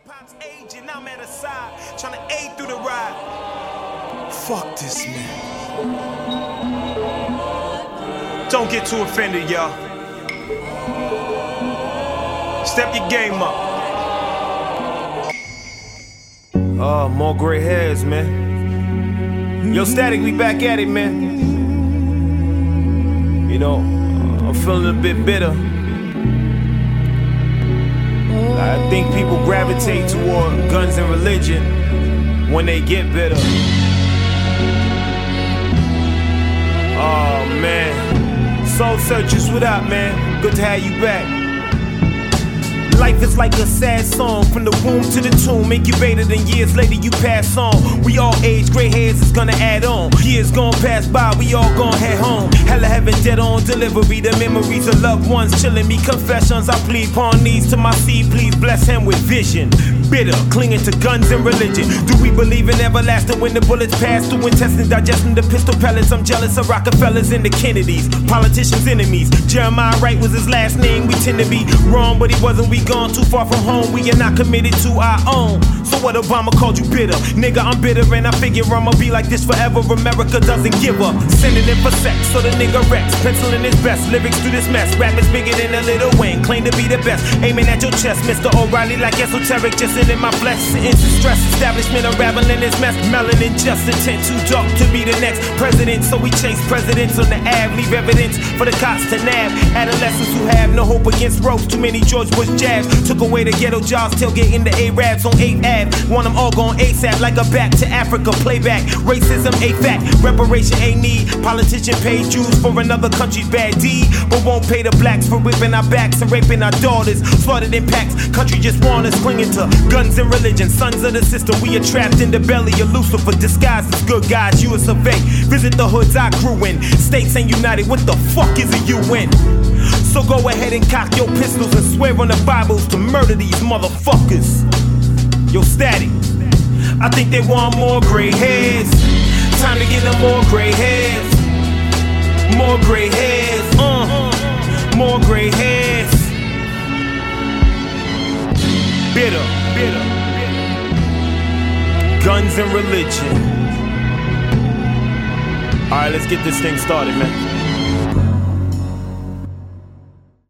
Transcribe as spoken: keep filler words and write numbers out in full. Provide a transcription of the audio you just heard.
Pop's aging, I'm at her side, trying to aid through the ride. Fuck this, man. Don't get too offended, y'all. Step your game up. Oh, more gray hairs, man. Yo, Static, we back at it, man. You know, I'm feeling a bit bitter. I think people gravitate toward guns and religion when they get bitter. Oh man, Soul Searchers, what up, man? Good to have you back. Life is like a sad song, from the womb to the tomb, incubated and years later you pass on. We all age, gray hairs is gonna add on. Years gon' pass by, we all gon' head home. Hella heaven dead on delivery, the memories of loved ones chilling me. Confessions, I plead upon these to my seed, please bless him with vision. Bitter, clinging to guns and religion. Do we believe in everlasting when the bullets pass through intestines, digesting the pistol pellets? I'm jealous of Rockefellers and the Kennedys, politicians' enemies. Jeremiah Wright was his last name. We tend to be wrong, but he wasn't. We gone too far from home. We are not committed to our own. So what Obama called you bitter? Nigga, I'm bitter and I figure I'ma be like this forever. America doesn't give up. Sending in for sex, so the nigga Rex penciling his best lyrics through this mess. Rappers bigger than a Lil Wayne, claim to be the best. Aiming at your chest, Mister O'Reilly like esoteric, just in my flesh. Sitting to stress, establishment unraveling this mess. Melanin just intent too dark to be the next president. So we chase presidents on the Ave, leave evidence for the cops to nab. Adolescents who have no hope against ropes. Too many George Bush jabs. Took away the ghetto jobs, tailgating the A-Rabs on eighth Avenue. Want them all gone ASAP like a back to Africa playback. Racism a fact, reparation ain't need. Politician pay dues for another country's bad deed, but won't pay the blacks for whipping our backs and raping our daughters. Slaughtered in packs, country just want us clinging to guns and religion. Sons of the system, we are trapped in the belly of Lucifer. Disguised as good guys, you a survey. Visit the hoods I grew in. States ain't united, what the fuck is a U N? So go ahead and cock your pistols and swear on the Bibles to murder these motherfuckers. Yo, Static, I think they want more gray hairs. Time to get them more gray hairs. More gray hairs, uh, more gray hairs. Bitter, bitter. Guns and religion. Alright, let's get this thing started, man.